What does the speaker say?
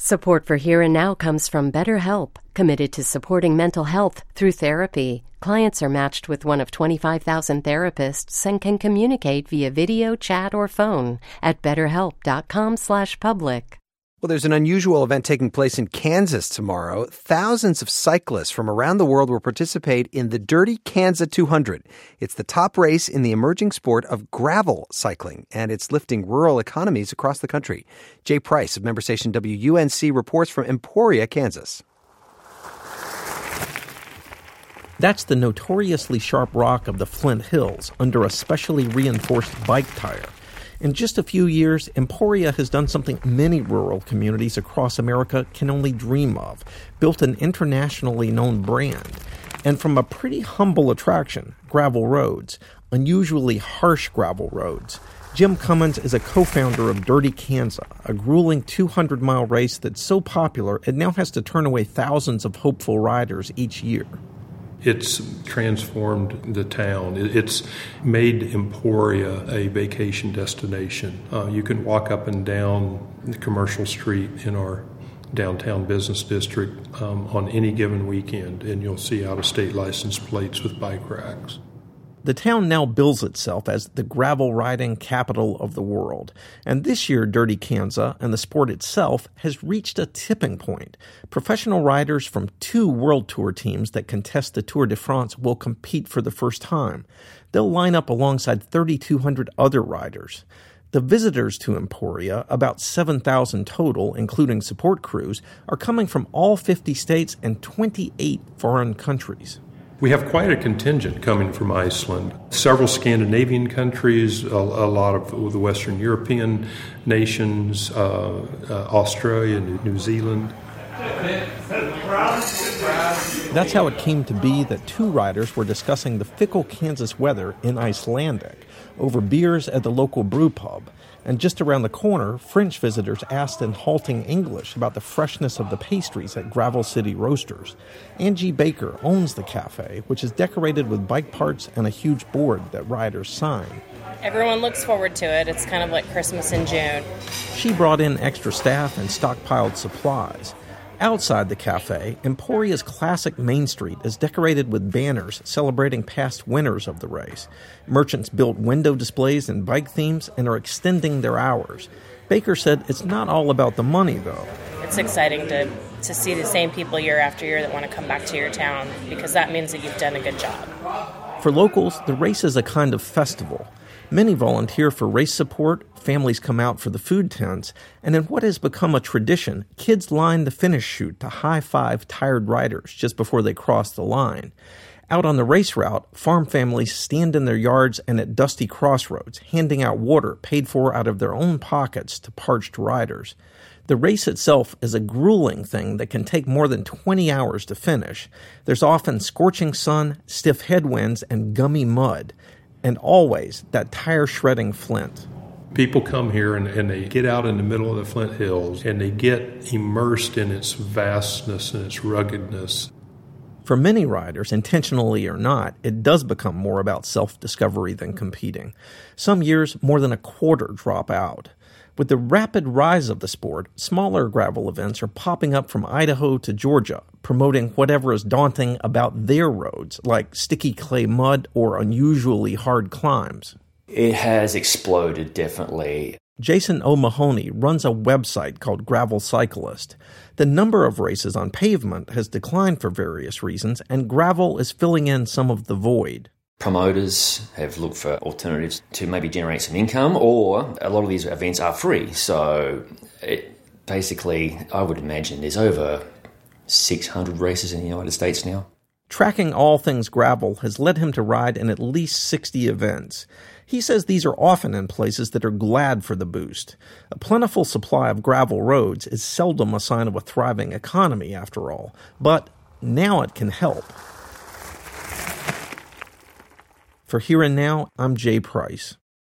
Support for Here and Now comes from BetterHelp, committed to supporting mental health through therapy. Clients are matched with one of 25,000 therapists and can communicate via video, chat, or phone at betterhelp.com/public. Well, there's an unusual event taking place in Kansas tomorrow. Thousands of cyclists from around the world will participate in the Dirty Kanza 200. It's the top race in the emerging sport of gravel cycling, and it's lifting rural economies across the country. Jay Price of member station WUNC reports from Emporia, Kansas. That's the notoriously sharp rock of the Flint Hills under a specially reinforced bike tire. In just a few years, Emporia has done something many rural communities across America can only dream of, built an internationally known brand. And from a pretty humble attraction, gravel roads, unusually harsh gravel roads, Jim Cummins is a co-founder of Dirty Kanza, a grueling 200-mile race that's so popular it now has to turn away thousands of hopeful riders each year. It's transformed the town. It's made Emporia a vacation destination. You can walk up and down the commercial street in our downtown business district on any given weekend, and you'll see out-of-state license plates with bike racks. The town now bills itself as the gravel riding capital of the world. And this year, Dirty Kanza and the sport itself has reached a tipping point. Professional riders from 2 World Tour teams that contest the Tour de France will compete for the first time. They'll line up alongside 3,200 other riders. The visitors to Emporia, about 7,000 total, including support crews, are coming from all 50 states and 28 foreign countries. We have quite a contingent coming from Iceland, several Scandinavian countries, a lot of the Western European nations, Australia, New Zealand. That's how it came to be that 2 riders were discussing the fickle Kansas weather in Icelandic over beers at the local brew pub. And just around the corner, French visitors asked in halting English about the freshness of the pastries at Gravel City Roasters. Angie Baker owns the cafe, which is decorated with bike parts and a huge board that riders sign. Everyone looks forward to it. It's kind of like Christmas in June. She brought in extra staff and stockpiled supplies. Outside the cafe, Emporia's classic Main Street is decorated with banners celebrating past winners of the race. Merchants built window displays and bike themes and are extending their hours. Baker said it's not all about the money, though. It's exciting to see the same people year after year that want to come back to your town, because that means that you've done a good job. For locals, the race is a kind of festival. Many volunteer for race support, families come out for the food tents, and in what has become a tradition, kids line the finish chute to high-five tired riders just before they cross the line. Out on the race route, farm families stand in their yards and at dusty crossroads, handing out water paid for out of their own pockets to parched riders. The race itself is a grueling thing that can take more than 20 hours to finish. There's often scorching sun, stiff headwinds, and gummy mud. And always that tire-shredding Flint. People come here and they get out in the middle of the Flint Hills and they get immersed in its vastness and its ruggedness. For many riders, intentionally or not, it does become more about self-discovery than competing. Some years, more than a quarter drop out. With the rapid rise of the sport, smaller gravel events are popping up from Idaho to Georgia, promoting whatever is daunting about their roads, like sticky clay mud or unusually hard climbs. It has exploded, definitely. Jason O'Mahony runs a website called Gravel Cyclist. The number of races on pavement has declined for various reasons, and gravel is filling in some of the void. Promoters have looked for alternatives to maybe generate some income, or a lot of these events are free. So basically, I would imagine there's over 600 races in the United States now. Tracking all things gravel has led him to ride in at least 60 events. He says these are often in places that are glad for the boost. A plentiful supply of gravel roads is seldom a sign of a thriving economy, after all. But now it can help. For Here and Now, I'm Jay Price.